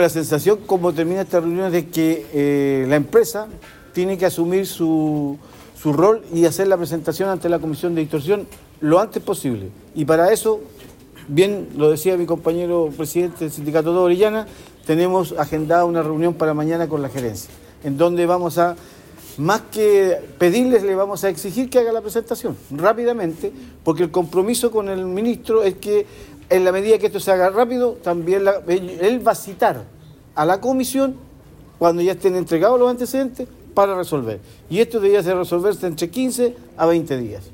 La sensación, como termina esta reunión, es de que la empresa tiene que asumir su rol y hacer la presentación ante la Comisión de Distorsión lo antes posible. Y para eso, bien lo decía mi compañero presidente del sindicato de Orellana, tenemos agendada una reunión para mañana con la gerencia, en donde vamos a, más que pedirles, le vamos a exigir que haga la presentación rápidamente, porque el compromiso con el ministro es que en la medida que esto se haga rápido, también él va a citar a la comisión cuando ya estén entregados los antecedentes para resolver. Y esto debería resolverse entre 15 a 20 días.